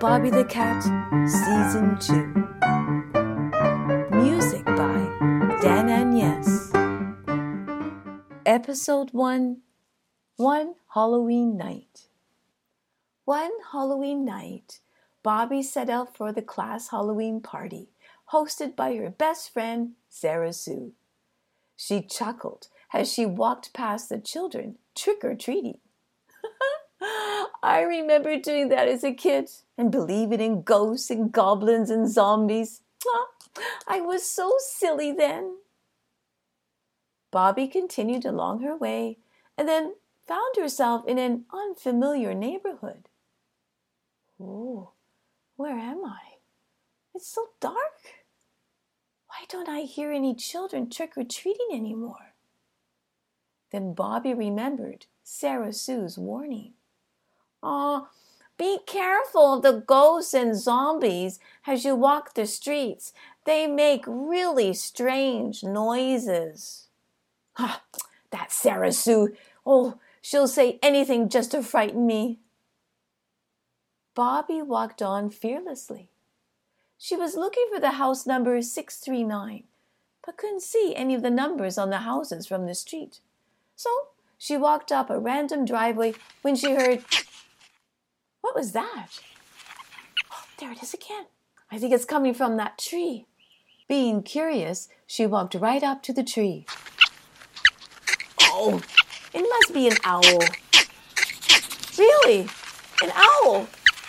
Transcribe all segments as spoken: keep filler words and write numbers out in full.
Bobby the Cat, Season two. Music by Dan Agnes. Episode one, One Halloween Night. One Halloween night, Bobby set out for the class Halloween party, hosted by her best friend, Sarah Sue. She chuckled as she walked past the children trick-or-treating. I remember doing that as a kid and believing in ghosts and goblins and zombies. I was so silly then. Bobby continued along her way and then found herself in an unfamiliar neighborhood. Oh, where am I? It's so dark. Why don't I hear any children trick-or-treating anymore? Then Bobby remembered Sarah Sue's warning. Oh, be careful of the ghosts and zombies as you walk the streets. They make really strange noises. Ah, that Sarah Sue. Oh, she'll say anything just to frighten me. Bobby walked on fearlessly. She was looking for the house number six three nine, but couldn't see any of the numbers on the houses from the street. So she walked up a random driveway when she heard... What was that? Oh, there it is again. I think it's coming from that tree. Being curious, she walked right up to the tree. Oh, it must be an owl. Really? An owl?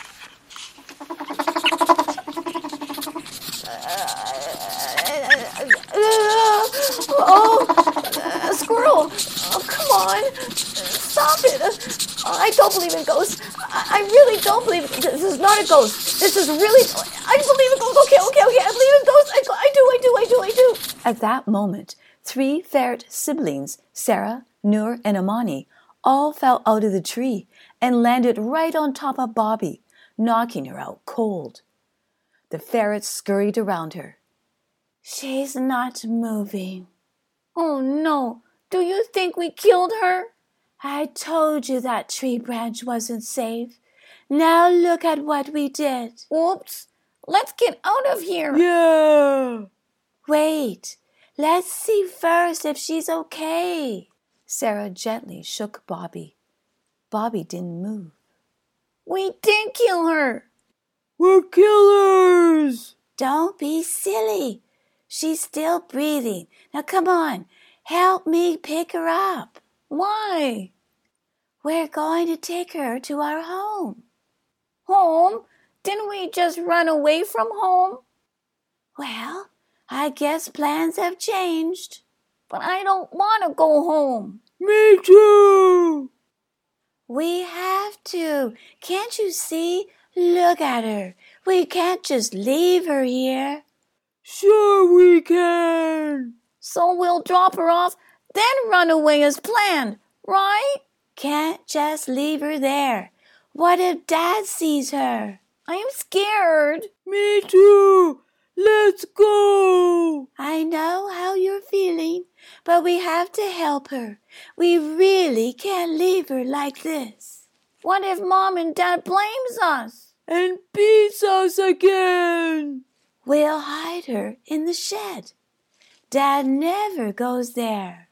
Oh, a squirrel. Oh, come on. Stop it. I don't believe in ghosts. I really don't believe in... This is not a ghost. This is really... I believe in ghosts. Okay, okay, okay. I believe in ghosts. I, I do, I do, I do, I do. At that moment, three ferret siblings, Sarah, Noor, and Amani, all fell out of the tree and landed right on top of Bobby, knocking her out cold. The ferrets scurried around her. She's not moving. Oh, no. Do you think we killed her? I told you that tree branch wasn't safe. Now look at what we did. Oops. Let's get out of here. Yeah. Wait. Let's see first if she's okay. Sarah gently shook Bobby. Bobby didn't move. We did kill her. We're killers. Don't be silly. She's still breathing. Now come on. Help me pick her up. Why? We're going to take her to our home. Home? Didn't we just run away from home? Well, I guess plans have changed. But I don't want to go home. Me too. We have to. Can't you see? Look at her. We can't just leave her here. Sure we can. So we'll drop her off, then run away as planned, right? Can't just leave her there. What if Dad sees her? I'm scared. Me too. Let's go. I know how you're feeling, but we have to help her. We really can't leave her like this. What if Mom and Dad blames us? And beats us again. We'll hide her in the shed. Dad never goes there.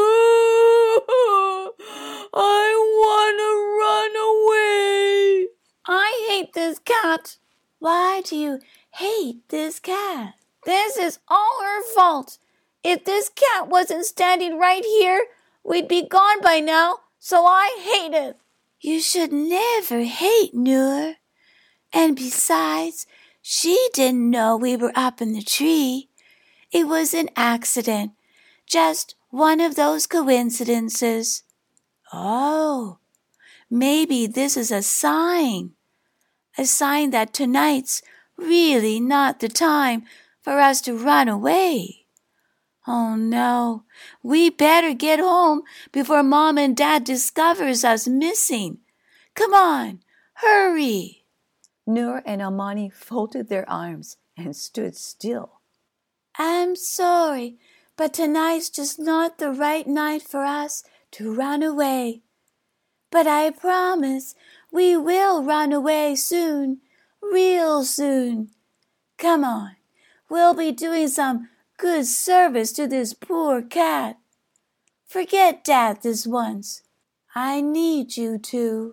I want to run away. I hate this cat. Why do you hate this cat? This is all her fault. If this cat wasn't standing right here, we'd be gone by now, so I hate it. You should never hate Noor. And besides, she didn't know we were up in the tree. It was an accident, just one of those coincidences. Oh, maybe this is a sign. A sign that tonight's really not the time for us to run away. Oh no, we better get home before Mom and Dad discovers us missing. Come on, hurry. Noor and Amani folded their arms and stood still. I'm sorry, but tonight's just not the right night for us to run away. But I promise we will run away soon. real soon. Come on, we'll be doing some good service to this poor cat. Forget Dad this once. I need you to.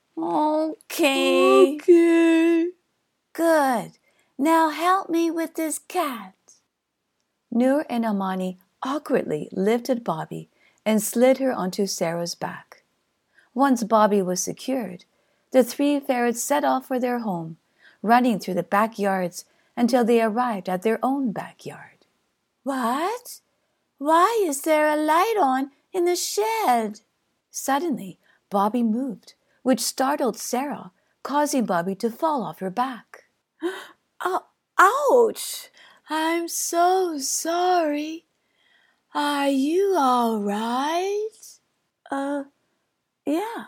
Okay. Okay. Good. Now help me with this cat. Noor and Amani awkwardly lifted Bobby and slid her onto Sarah's back. Once Bobby was secured, the three ferrets set off for their home, running through the backyards until they arrived at their own backyard. What? Why is there a light on in the shed? Suddenly, Bobby moved, which startled Sarah, causing Bobby to fall off her back. Oh, ouch! I'm so sorry. Are you all right? Uh, yeah.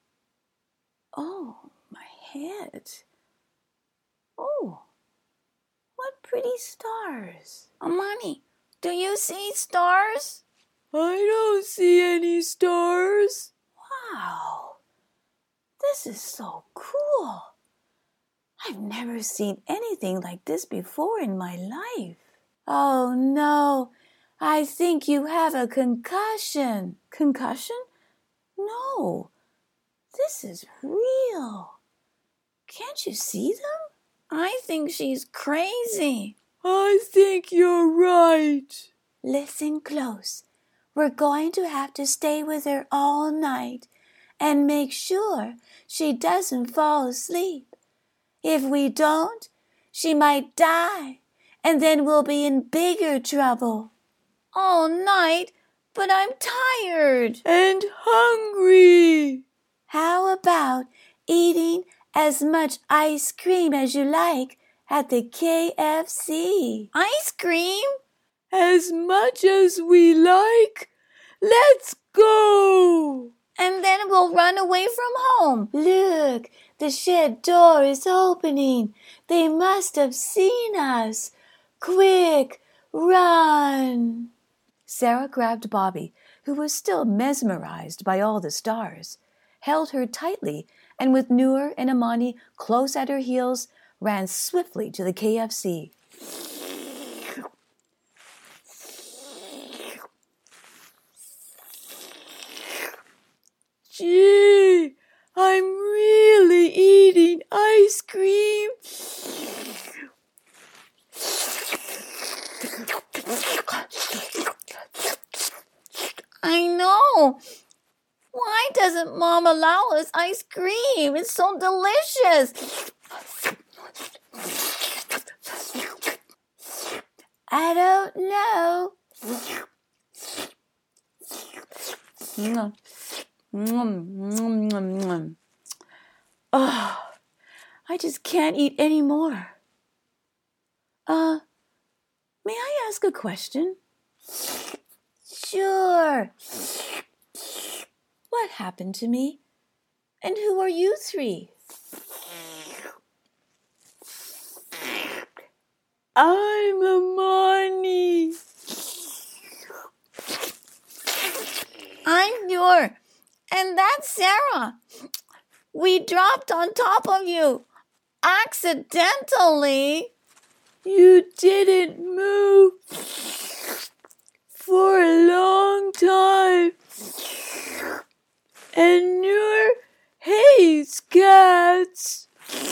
Oh, my head. Oh, what pretty stars. Amani, do you see stars? I don't see any stars. Wow, this is so cool. I've never seen anything like this before in my life. Oh no, I think you have a concussion. Concussion? No, this is real. Can't you see them? I think she's crazy. I think you're right. Listen close. We're going to have to stay with her all night and make sure she doesn't fall asleep. If we don't, she might die, and then we'll be in bigger trouble. All night, but I'm tired. And hungry. How about eating as much ice cream as you like at the K F C? Ice cream? As much as we like. Let's go. And then we'll run away from home. Look, the shed door is opening. They must have seen us. Quick, run. Sarah grabbed Bobby, who was still mesmerized by all the stars, held her tightly, and with Noor and Amani close at her heels, ran swiftly to the K F C. Gee, I'm really eating ice cream. I know. Why doesn't Mom allow us ice cream? It's so delicious. I don't know. Mm. Mm, mm, mm, mm. Oh, I just can't eat any more. Uh, may I ask a question? Sure. What happened to me? And who are you three? I'm Amani. I'm Noor. And that's Sarah. We dropped on top of you. Accidentally. You didn't move for a long time. And Noor hates cats.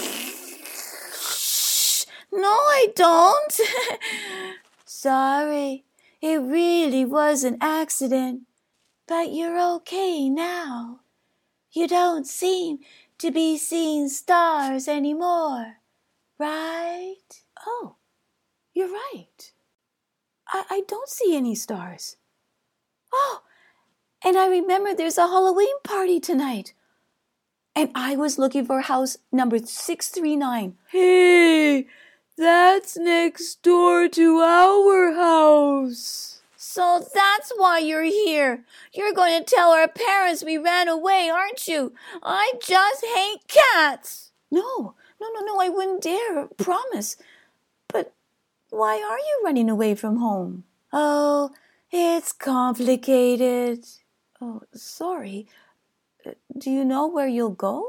Shh. No, I don't. Sorry. It really was an accident. But you're okay now. You don't seem to be seeing stars anymore, right? Oh, you're right. I, I don't see any stars. Oh, and I remember there's a Halloween party tonight. And I was looking for house number six three nine. Hey, that's next door to our house. So that's why you're here. You're going to tell our parents we ran away, aren't you? I just hate cats. No, no, no, no, I wouldn't dare, promise. But why are you running away from home? Oh, it's complicated. Oh, sorry. Do you know where you'll go?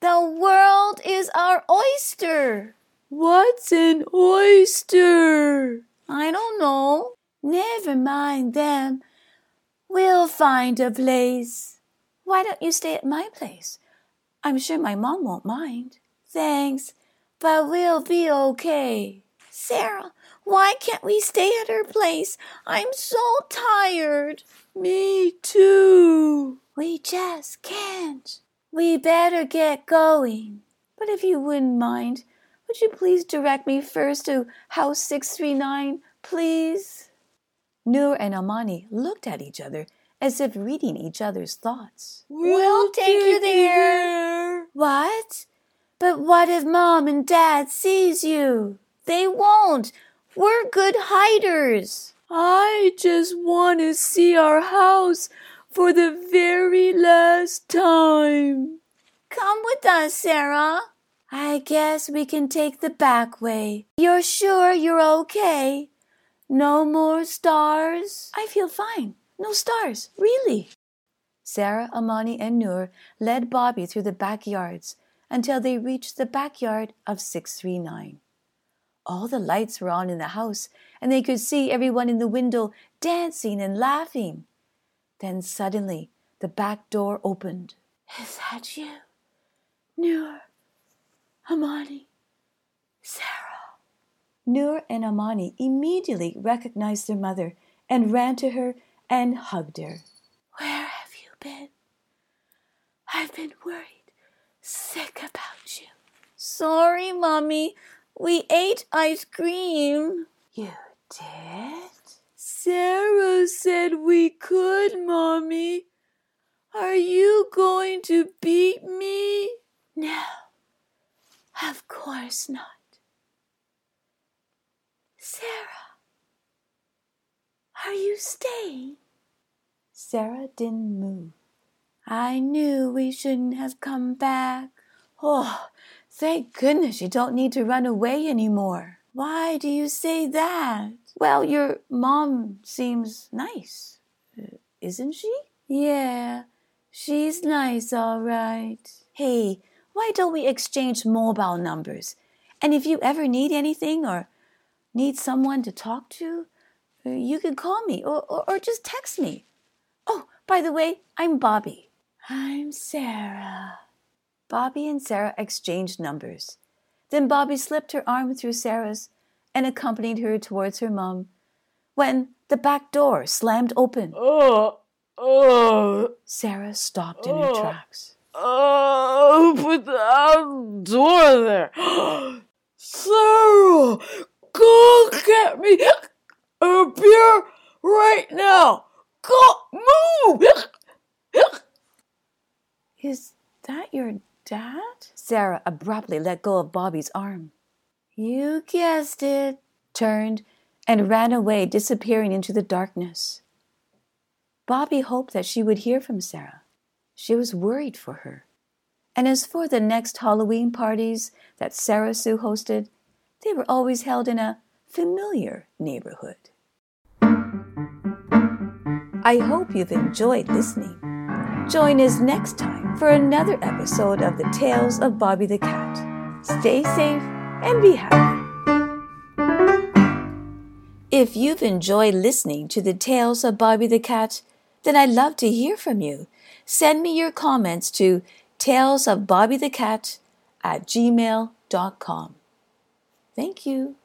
The world is our oyster. What's an oyster? I don't know. Never mind them. We'll find a place. Why don't you stay at my place? I'm sure my mom won't mind. Thanks, but we'll be okay. Sarah, why can't we stay at her place? I'm so tired. Me too. We just can't. We better get going. But if you wouldn't mind, would you please direct me first to house six three nine, please? Noor and Amani looked at each other as if reading each other's thoughts. We'll, we'll take, take you there. there. What? But what if Mom and Dad sees you? They won't. We're good hiders. I just want to see our house for the very last time. Come with us, Sarah. I guess we can take the back way. You're sure you're okay? No more stars? I feel fine. No stars, really. Sarah, Amani, and Noor led Bobby through the backyards until they reached the backyard of six three nine. All the lights were on in the house, and they could see everyone in the window dancing and laughing. Then suddenly, the back door opened. Is that you? Noor, Amani, Sarah. Noor and Amani immediately recognized their mother and ran to her and hugged her. Where have you been? I've been worried, sick about you. Sorry, Mommy. We ate ice cream. You did? Sarah said we could, Mommy. Are you going to beat me? No, of course not. Sarah, are you staying? Sarah didn't move. I knew we shouldn't have come back. Oh, thank goodness you don't need to run away anymore. Why do you say that? Well, your mom seems nice, uh, isn't she? Yeah, she's nice, all right. Hey, why don't we exchange mobile numbers? And if you ever need anything or need someone to talk to, uh, you can call me or, or, or just text me. Oh, by the way, I'm Bobby. I'm Sarah. Bobby and Sarah exchanged numbers. Then Bobby slipped her arm through Sarah's and accompanied her towards her mom when the back door slammed open. Oh, oh. Sarah stopped in her tracks. Oh, put that door there. Sarah, go get me a beer right now. Go, move. Is that your dad? Sarah abruptly let go of Bobby's arm. You guessed it, turned and ran away, disappearing into the darkness. Bobby hoped that she would hear from Sarah. She was worried for her. And as for the next Halloween parties that Sarah Sue hosted, they were always held in a familiar neighborhood. I hope you've enjoyed listening. Join us next time for another episode of the Tales of Bobby the Cat. Stay safe and be happy. If you've enjoyed listening to the Tales of Bobby the Cat, then I'd love to hear from you. Send me your comments to talesofbobbythecat at gmail dot com. Thank you.